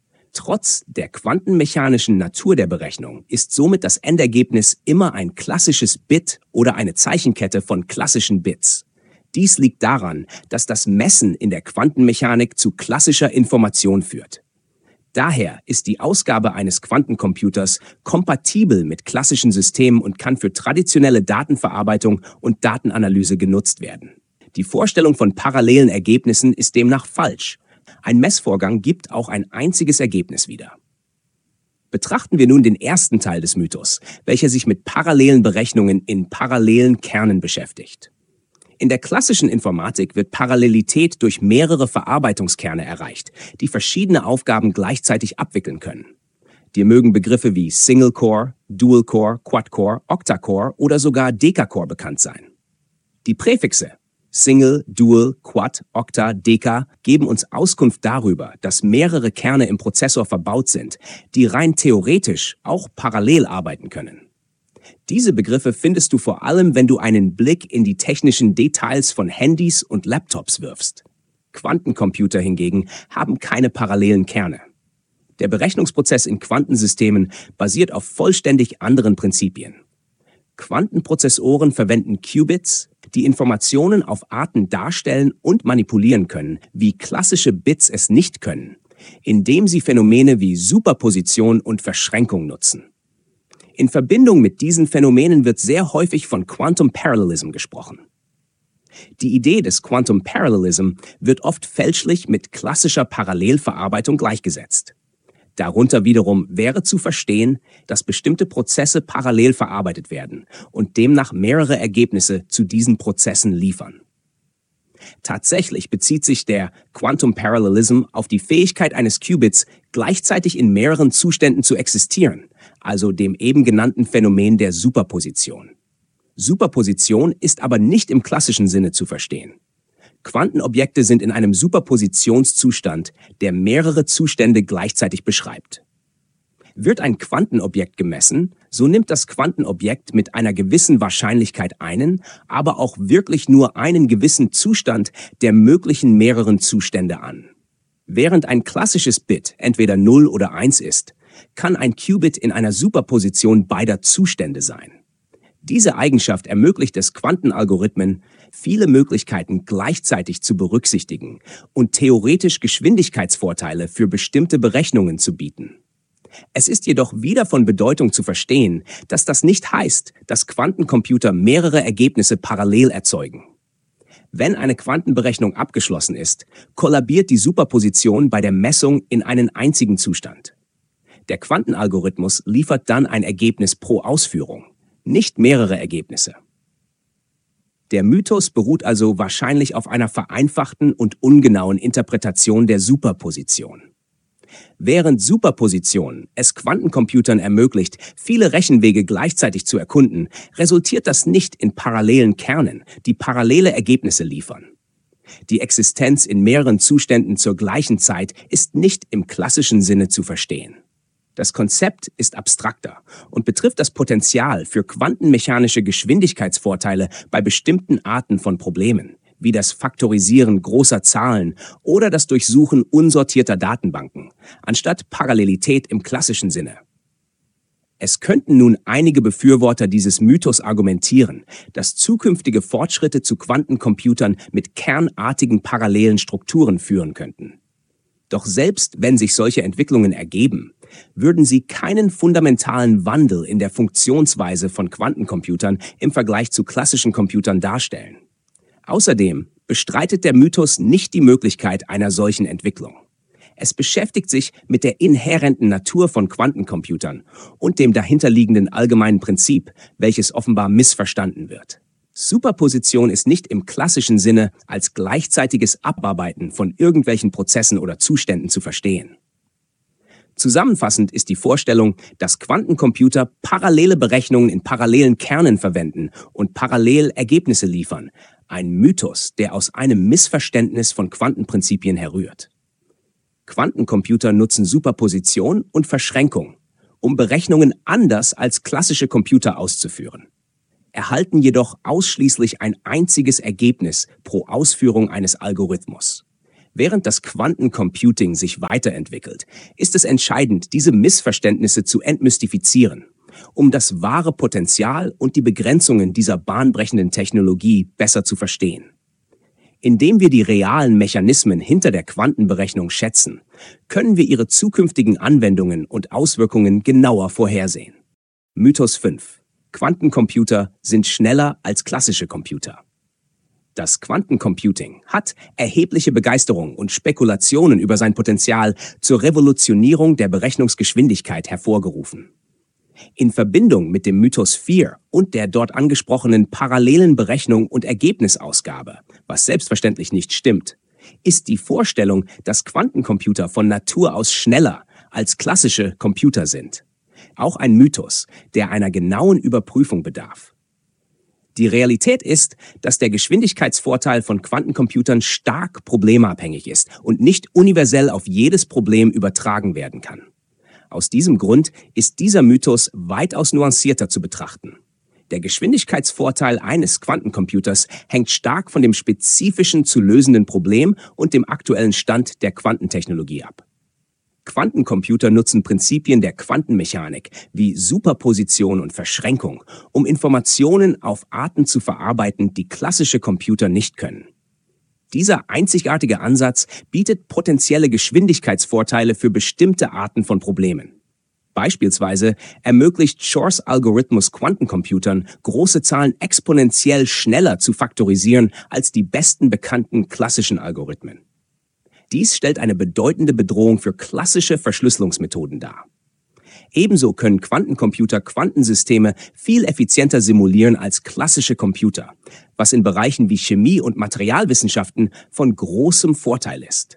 Trotz der quantenmechanischen Natur der Berechnung ist somit das Endergebnis immer ein klassisches Bit oder eine Zeichenkette von klassischen Bits. Dies liegt daran, dass das Messen in der Quantenmechanik zu klassischer Information führt. Daher ist die Ausgabe eines Quantencomputers kompatibel mit klassischen Systemen und kann für traditionelle Datenverarbeitung und Datenanalyse genutzt werden. Die Vorstellung von parallelen Ergebnissen ist demnach falsch. Ein Messvorgang gibt auch ein einziges Ergebnis wieder. Betrachten wir nun den ersten Teil des Mythos, welcher sich mit parallelen Berechnungen in parallelen Kernen beschäftigt. In der klassischen Informatik wird Parallelität durch mehrere Verarbeitungskerne erreicht, die verschiedene Aufgaben gleichzeitig abwickeln können. Dir mögen Begriffe wie Single-Core, Dual-Core, Quad-Core, Octa-Core oder sogar Deca-Core bekannt sein. Die Präfixe Single, Dual, Quad, Octa, Deca geben uns Auskunft darüber, dass mehrere Kerne im Prozessor verbaut sind, die rein theoretisch auch parallel arbeiten können. Diese Begriffe findest du vor allem, wenn du einen Blick in die technischen Details von Handys und Laptops wirfst. Quantencomputer hingegen haben keine parallelen Kerne. Der Berechnungsprozess in Quantensystemen basiert auf vollständig anderen Prinzipien. Quantenprozessoren verwenden Qubits, die Informationen auf Arten darstellen und manipulieren können, wie klassische Bits es nicht können, indem sie Phänomene wie Superposition und Verschränkung nutzen. In Verbindung mit diesen Phänomenen wird sehr häufig von Quantum Parallelism gesprochen. Die Idee des Quantum Parallelism wird oft fälschlich mit klassischer Parallelverarbeitung gleichgesetzt. Darunter wiederum wäre zu verstehen, dass bestimmte Prozesse parallel verarbeitet werden und demnach mehrere Ergebnisse zu diesen Prozessen liefern. Tatsächlich bezieht sich der Quantum Parallelism auf die Fähigkeit eines Qubits, gleichzeitig in mehreren Zuständen zu existieren, also dem eben genannten Phänomen der Superposition. Superposition ist aber nicht im klassischen Sinne zu verstehen. Quantenobjekte sind in einem Superpositionszustand, der mehrere Zustände gleichzeitig beschreibt. Wird ein Quantenobjekt gemessen, so nimmt das Quantenobjekt mit einer gewissen Wahrscheinlichkeit einen, aber auch wirklich nur einen gewissen Zustand der möglichen mehreren Zustände an. Während ein klassisches Bit entweder 0 oder 1 ist, kann ein Qubit in einer Superposition beider Zustände sein. Diese Eigenschaft ermöglicht es Quantenalgorithmen, viele Möglichkeiten gleichzeitig zu berücksichtigen und theoretisch Geschwindigkeitsvorteile für bestimmte Berechnungen zu bieten. Es ist jedoch wieder von Bedeutung zu verstehen, dass das nicht heißt, dass Quantencomputer mehrere Ergebnisse parallel erzeugen. Wenn eine Quantenberechnung abgeschlossen ist, kollabiert die Superposition bei der Messung in einen einzigen Zustand. Der Quantenalgorithmus liefert dann ein Ergebnis pro Ausführung, nicht mehrere Ergebnisse. Der Mythos beruht also wahrscheinlich auf einer vereinfachten und ungenauen Interpretation der Superposition. Während Superposition es Quantencomputern ermöglicht, viele Rechenwege gleichzeitig zu erkunden, resultiert das nicht in parallelen Kernen, die parallele Ergebnisse liefern. Die Existenz in mehreren Zuständen zur gleichen Zeit ist nicht im klassischen Sinne zu verstehen. Das Konzept ist abstrakter und betrifft das Potenzial für quantenmechanische Geschwindigkeitsvorteile bei bestimmten Arten von Problemen, wie das Faktorisieren großer Zahlen oder das Durchsuchen unsortierter Datenbanken, anstatt Parallelität im klassischen Sinne. Es könnten nun einige Befürworter dieses Mythos argumentieren, dass zukünftige Fortschritte zu Quantencomputern mit kernartigen parallelen Strukturen führen könnten. Doch selbst wenn sich solche Entwicklungen ergeben, würden sie keinen fundamentalen Wandel in der Funktionsweise von Quantencomputern im Vergleich zu klassischen Computern darstellen. Außerdem bestreitet der Mythos nicht die Möglichkeit einer solchen Entwicklung. Es beschäftigt sich mit der inhärenten Natur von Quantencomputern und dem dahinterliegenden allgemeinen Prinzip, welches offenbar missverstanden wird. Superposition ist nicht im klassischen Sinne als gleichzeitiges Abarbeiten von irgendwelchen Prozessen oder Zuständen zu verstehen. Zusammenfassend ist die Vorstellung, dass Quantencomputer parallele Berechnungen in parallelen Kernen verwenden und parallel Ergebnisse liefern, ein Mythos, der aus einem Missverständnis von Quantenprinzipien herrührt. Quantencomputer nutzen Superposition und Verschränkung, um Berechnungen anders als klassische Computer auszuführen, erhalten jedoch ausschließlich ein einziges Ergebnis pro Ausführung eines Algorithmus. Während das Quantencomputing sich weiterentwickelt, ist es entscheidend, diese Missverständnisse zu entmystifizieren, um das wahre Potenzial und die Begrenzungen dieser bahnbrechenden Technologie besser zu verstehen. Indem wir die realen Mechanismen hinter der Quantenberechnung schätzen, können wir ihre zukünftigen Anwendungen und Auswirkungen genauer vorhersehen. Mythos 5. Quantencomputer sind schneller als klassische Computer. Das Quantencomputing hat erhebliche Begeisterung und Spekulationen über sein Potenzial zur Revolutionierung der Berechnungsgeschwindigkeit hervorgerufen. In Verbindung mit dem Mythos 4 und der dort angesprochenen parallelen Berechnung und Ergebnisausgabe, was selbstverständlich nicht stimmt, ist die Vorstellung, dass Quantencomputer von Natur aus schneller als klassische Computer sind. Auch ein Mythos, der einer genauen Überprüfung bedarf. Die Realität ist, dass der Geschwindigkeitsvorteil von Quantencomputern stark problemabhängig ist und nicht universell auf jedes Problem übertragen werden kann. Aus diesem Grund ist dieser Mythos weitaus nuancierter zu betrachten. Der Geschwindigkeitsvorteil eines Quantencomputers hängt stark von dem spezifischen zu lösenden Problem und dem aktuellen Stand der Quantentechnologie ab. Quantencomputer nutzen Prinzipien der Quantenmechanik wie Superposition und Verschränkung, um Informationen auf Arten zu verarbeiten, die klassische Computer nicht können. Dieser einzigartige Ansatz bietet potenzielle Geschwindigkeitsvorteile für bestimmte Arten von Problemen. Beispielsweise ermöglicht Shors Algorithmus Quantencomputern, große Zahlen exponentiell schneller zu faktorisieren als die besten bekannten klassischen Algorithmen. Dies stellt eine bedeutende Bedrohung für klassische Verschlüsselungsmethoden dar. Ebenso können Quantencomputer Quantensysteme viel effizienter simulieren als klassische Computer, was in Bereichen wie Chemie und Materialwissenschaften von großem Vorteil ist.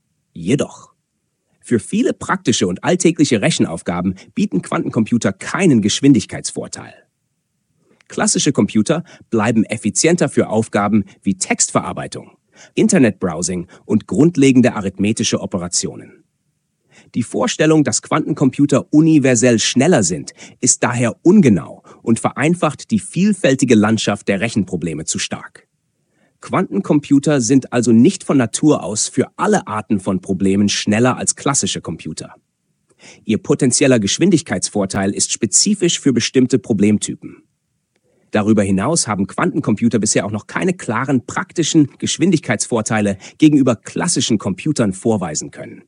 Jedoch, für viele praktische und alltägliche Rechenaufgaben bieten Quantencomputer keinen Geschwindigkeitsvorteil. Klassische Computer bleiben effizienter für Aufgaben wie Textverarbeitung, Internetbrowsing und grundlegende arithmetische Operationen. Die Vorstellung, dass Quantencomputer universell schneller sind, ist daher ungenau und vereinfacht die vielfältige Landschaft der Rechenprobleme zu stark. Quantencomputer sind also nicht von Natur aus für alle Arten von Problemen schneller als klassische Computer. Ihr potenzieller Geschwindigkeitsvorteil ist spezifisch für bestimmte Problemtypen. Darüber hinaus haben Quantencomputer bisher auch noch keine klaren praktischen Geschwindigkeitsvorteile gegenüber klassischen Computern vorweisen können.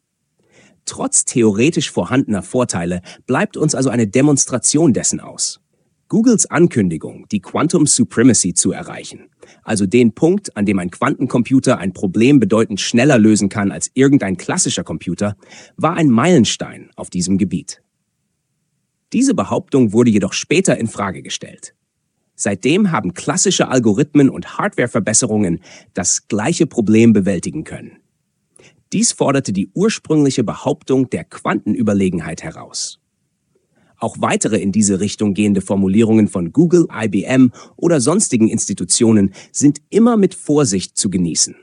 Trotz theoretisch vorhandener Vorteile bleibt uns also eine Demonstration dessen aus. Googles Ankündigung, die Quantum Supremacy zu erreichen, also den Punkt, an dem ein Quantencomputer ein Problem bedeutend schneller lösen kann als irgendein klassischer Computer, war ein Meilenstein auf diesem Gebiet. Diese Behauptung wurde jedoch später in Frage gestellt. Seitdem haben klassische Algorithmen und Hardwareverbesserungen das gleiche Problem bewältigen können. Dies forderte die ursprüngliche Behauptung der Quantenüberlegenheit heraus. Auch weitere in diese Richtung gehende Formulierungen von Google, IBM oder sonstigen Institutionen sind immer mit Vorsicht zu genießen.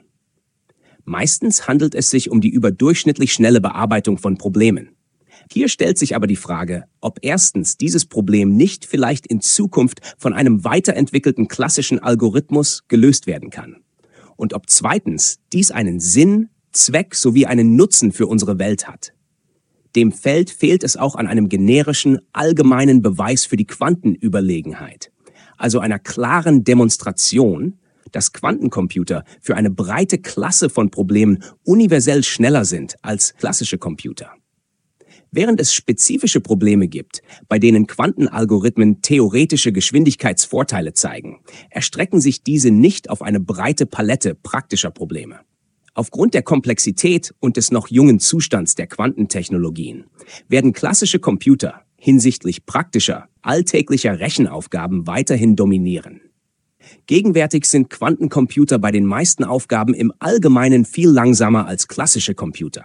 Meistens handelt es sich um die überdurchschnittlich schnelle Bearbeitung von Problemen. Hier stellt sich aber die Frage, ob erstens dieses Problem nicht vielleicht in Zukunft von einem weiterentwickelten klassischen Algorithmus gelöst werden kann und ob zweitens dies einen Sinn, Zweck sowie einen Nutzen für unsere Welt hat. Dem Feld fehlt es auch an einem generischen, allgemeinen Beweis für die Quantenüberlegenheit, also einer klaren Demonstration, dass Quantencomputer für eine breite Klasse von Problemen universell schneller sind als klassische Computer. Während es spezifische Probleme gibt, bei denen Quantenalgorithmen theoretische Geschwindigkeitsvorteile zeigen, erstrecken sich diese nicht auf eine breite Palette praktischer Probleme. Aufgrund der Komplexität und des noch jungen Zustands der Quantentechnologien werden klassische Computer hinsichtlich praktischer, alltäglicher Rechenaufgaben weiterhin dominieren. Gegenwärtig sind Quantencomputer bei den meisten Aufgaben im Allgemeinen viel langsamer als klassische Computer.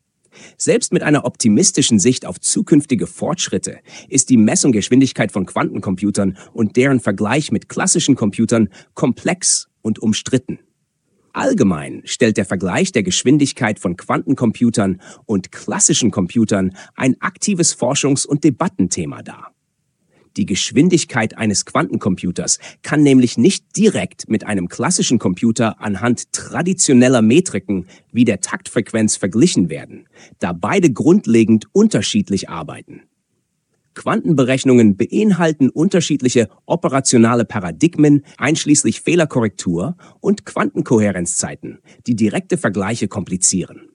Selbst mit einer optimistischen Sicht auf zukünftige Fortschritte ist die Messung der Geschwindigkeit von Quantencomputern und deren Vergleich mit klassischen Computern komplex und umstritten. Allgemein stellt der Vergleich der Geschwindigkeit von Quantencomputern und klassischen Computern ein aktives Forschungs- und Debattenthema dar. Die Geschwindigkeit eines Quantencomputers kann nämlich nicht direkt mit einem klassischen Computer anhand traditioneller Metriken wie der Taktfrequenz verglichen werden, da beide grundlegend unterschiedlich arbeiten. Quantenberechnungen beinhalten unterschiedliche operationale Paradigmen, einschließlich Fehlerkorrektur und Quantenkohärenzzeiten, die direkte Vergleiche komplizieren.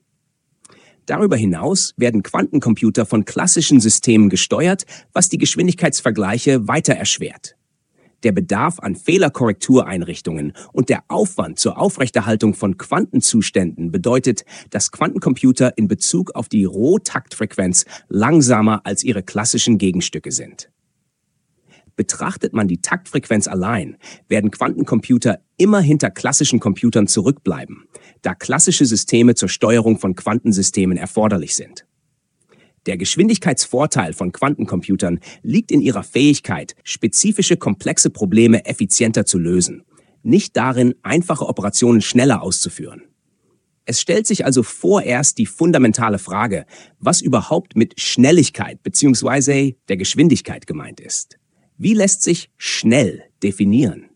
Darüber hinaus werden Quantencomputer von klassischen Systemen gesteuert, was die Geschwindigkeitsvergleiche weiter erschwert. Der Bedarf an Fehlerkorrektureinrichtungen und der Aufwand zur Aufrechterhaltung von Quantenzuständen bedeutet, dass Quantencomputer in Bezug auf die Rohtaktfrequenz langsamer als ihre klassischen Gegenstücke sind. Betrachtet man die Taktfrequenz allein, werden Quantencomputer immer hinter klassischen Computern zurückbleiben, da klassische Systeme zur Steuerung von Quantensystemen erforderlich sind. Der Geschwindigkeitsvorteil von Quantencomputern liegt in ihrer Fähigkeit, spezifische komplexe Probleme effizienter zu lösen, nicht darin, einfache Operationen schneller auszuführen. Es stellt sich also vorerst die fundamentale Frage, was überhaupt mit Schnelligkeit bzw. der Geschwindigkeit gemeint ist. Wie lässt sich schnell definieren?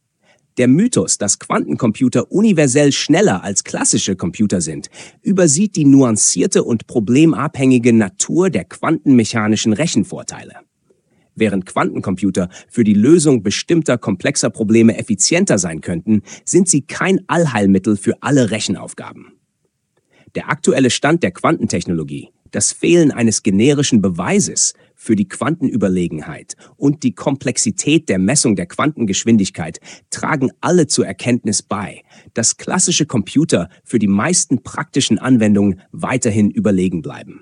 Der Mythos, dass Quantencomputer universell schneller als klassische Computer sind, übersieht die nuancierte und problemabhängige Natur der quantenmechanischen Rechenvorteile. Während Quantencomputer für die Lösung bestimmter komplexer Probleme effizienter sein könnten, sind sie kein Allheilmittel für alle Rechenaufgaben. Der aktuelle Stand der Quantentechnologie, das Fehlen eines generischen Beweises für die Quantenüberlegenheit und die Komplexität der Messung der Quantengeschwindigkeit tragen alle zur Erkenntnis bei, dass klassische Computer für die meisten praktischen Anwendungen weiterhin überlegen bleiben.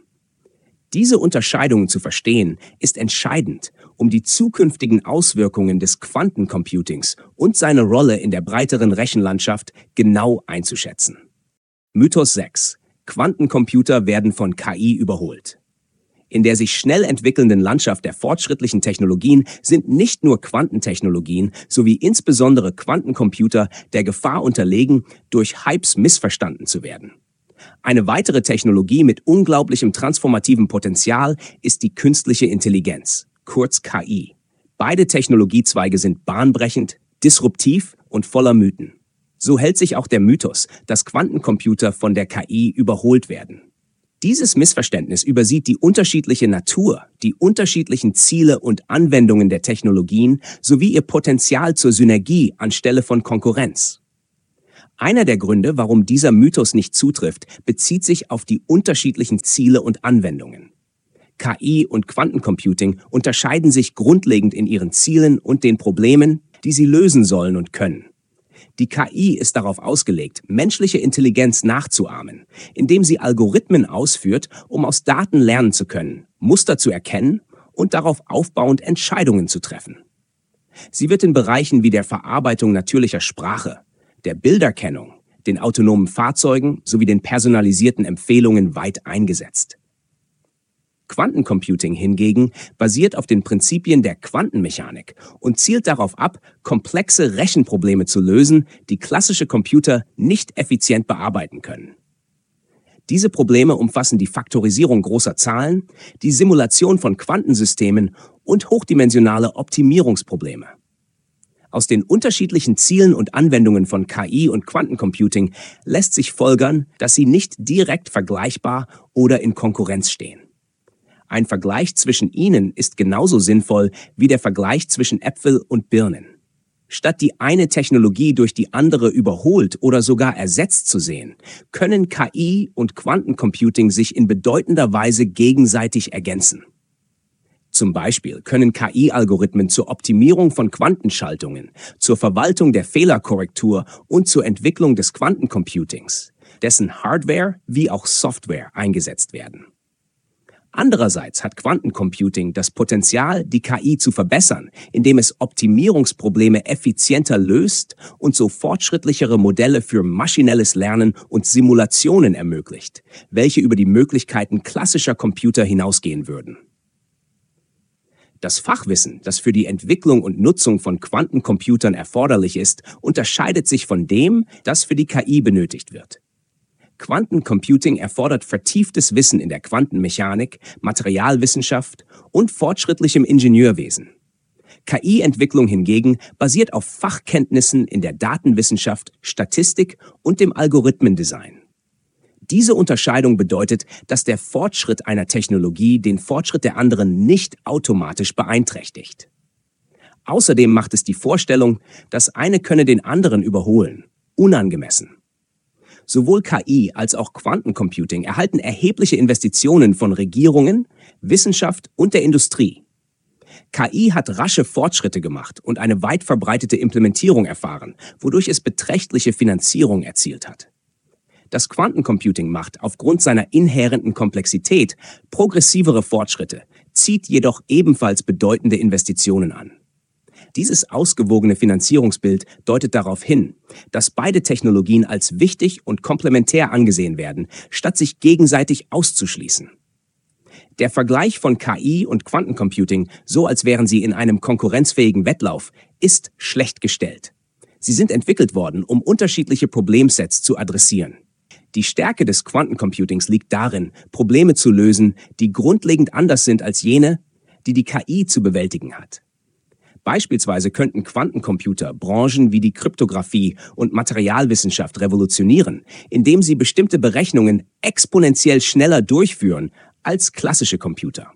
Diese Unterscheidungen zu verstehen, ist entscheidend, um die zukünftigen Auswirkungen des Quantencomputings und seine Rolle in der breiteren Rechenlandschaft genau einzuschätzen. Mythos 6. Quantencomputer werden von KI überholt. In der sich schnell entwickelnden Landschaft der fortschrittlichen Technologien sind nicht nur Quantentechnologien sowie insbesondere Quantencomputer der Gefahr unterlegen, durch Hypes missverstanden zu werden. Eine weitere Technologie mit unglaublichem transformativem Potenzial ist die künstliche Intelligenz, kurz KI. Beide Technologiezweige sind bahnbrechend, disruptiv und voller Mythen. So hält sich auch der Mythos, dass Quantencomputer von der KI überholt werden. Dieses Missverständnis übersieht die unterschiedliche Natur, die unterschiedlichen Ziele und Anwendungen der Technologien sowie ihr Potenzial zur Synergie anstelle von Konkurrenz. Einer der Gründe, warum dieser Mythos nicht zutrifft, bezieht sich auf die unterschiedlichen Ziele und Anwendungen. KI und Quantencomputing unterscheiden sich grundlegend in ihren Zielen und den Problemen, die sie lösen sollen und können. Die KI ist darauf ausgelegt, menschliche Intelligenz nachzuahmen, indem sie Algorithmen ausführt, um aus Daten lernen zu können, Muster zu erkennen und darauf aufbauend Entscheidungen zu treffen. Sie wird in Bereichen wie der Verarbeitung natürlicher Sprache, der Bilderkennung, den autonomen Fahrzeugen sowie den personalisierten Empfehlungen weit eingesetzt. Quantencomputing hingegen basiert auf den Prinzipien der Quantenmechanik und zielt darauf ab, komplexe Rechenprobleme zu lösen, die klassische Computer nicht effizient bearbeiten können. Diese Probleme umfassen die Faktorisierung großer Zahlen, die Simulation von Quantensystemen und hochdimensionale Optimierungsprobleme. Aus den unterschiedlichen Zielen und Anwendungen von KI und Quantencomputing lässt sich folgern, dass sie nicht direkt vergleichbar oder in Konkurrenz stehen. Ein Vergleich zwischen ihnen ist genauso sinnvoll wie der Vergleich zwischen Äpfel und Birnen. Statt die eine Technologie durch die andere überholt oder sogar ersetzt zu sehen, können KI und Quantencomputing sich in bedeutender Weise gegenseitig ergänzen. Zum Beispiel können KI-Algorithmen zur Optimierung von Quantenschaltungen, zur Verwaltung der Fehlerkorrektur und zur Entwicklung des Quantencomputings, dessen Hardware wie auch Software eingesetzt werden. Andererseits hat Quantencomputing das Potenzial, die KI zu verbessern, indem es Optimierungsprobleme effizienter löst und so fortschrittlichere Modelle für maschinelles Lernen und Simulationen ermöglicht, welche über die Möglichkeiten klassischer Computer hinausgehen würden. Das Fachwissen, das für die Entwicklung und Nutzung von Quantencomputern erforderlich ist, unterscheidet sich von dem, das für die KI benötigt wird. Quantencomputing erfordert vertieftes Wissen in der Quantenmechanik, Materialwissenschaft und fortschrittlichem Ingenieurwesen. KI-Entwicklung hingegen basiert auf Fachkenntnissen in der Datenwissenschaft, Statistik und dem Algorithmendesign. Diese Unterscheidung bedeutet, dass der Fortschritt einer Technologie den Fortschritt der anderen nicht automatisch beeinträchtigt. Außerdem macht es die Vorstellung, das eine könne den anderen überholen, unangemessen. Sowohl KI als auch Quantencomputing erhalten erhebliche Investitionen von Regierungen, Wissenschaft und der Industrie. KI hat rasche Fortschritte gemacht und eine weit verbreitete Implementierung erfahren, wodurch es beträchtliche Finanzierung erzielt hat. Das Quantencomputing macht aufgrund seiner inhärenten Komplexität progressivere Fortschritte, zieht jedoch ebenfalls bedeutende Investitionen an. Dieses ausgewogene Finanzierungsbild deutet darauf hin, dass beide Technologien als wichtig und komplementär angesehen werden, statt sich gegenseitig auszuschließen. Der Vergleich von KI und Quantencomputing, so als wären sie in einem konkurrenzfähigen Wettlauf, ist schlecht gestellt. Sie sind entwickelt worden, um unterschiedliche Problemsets zu adressieren. Die Stärke des Quantencomputings liegt darin, Probleme zu lösen, die grundlegend anders sind als jene, die die KI zu bewältigen hat. Beispielsweise könnten Quantencomputer Branchen wie die Kryptographie und Materialwissenschaft revolutionieren, indem sie bestimmte Berechnungen exponentiell schneller durchführen als klassische Computer.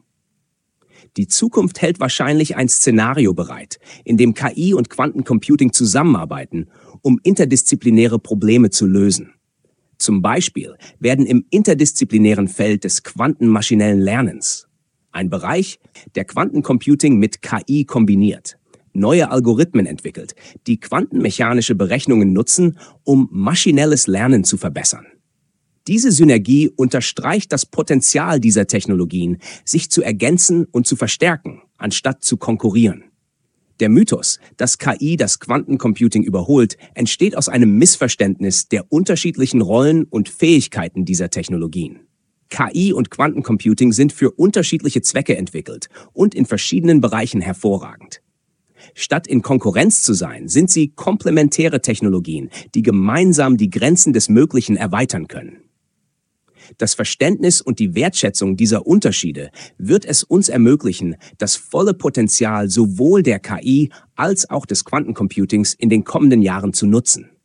Die Zukunft hält wahrscheinlich ein Szenario bereit, in dem KI und Quantencomputing zusammenarbeiten, um interdisziplinäre Probleme zu lösen. Zum Beispiel werden im interdisziplinären Feld des quantenmaschinellen Lernens, ein Bereich, der Quantencomputing mit KI kombiniert, neue Algorithmen entwickelt, die quantenmechanische Berechnungen nutzen, um maschinelles Lernen zu verbessern. Diese Synergie unterstreicht das Potenzial dieser Technologien, sich zu ergänzen und zu verstärken, anstatt zu konkurrieren. Der Mythos, dass KI das Quantencomputing überholt, entsteht aus einem Missverständnis der unterschiedlichen Rollen und Fähigkeiten dieser Technologien. KI und Quantencomputing sind für unterschiedliche Zwecke entwickelt und in verschiedenen Bereichen hervorragend. Statt in Konkurrenz zu sein, sind sie komplementäre Technologien, die gemeinsam die Grenzen des Möglichen erweitern können. Das Verständnis und die Wertschätzung dieser Unterschiede wird es uns ermöglichen, das volle Potenzial sowohl der KI als auch des Quantencomputings in den kommenden Jahren zu nutzen.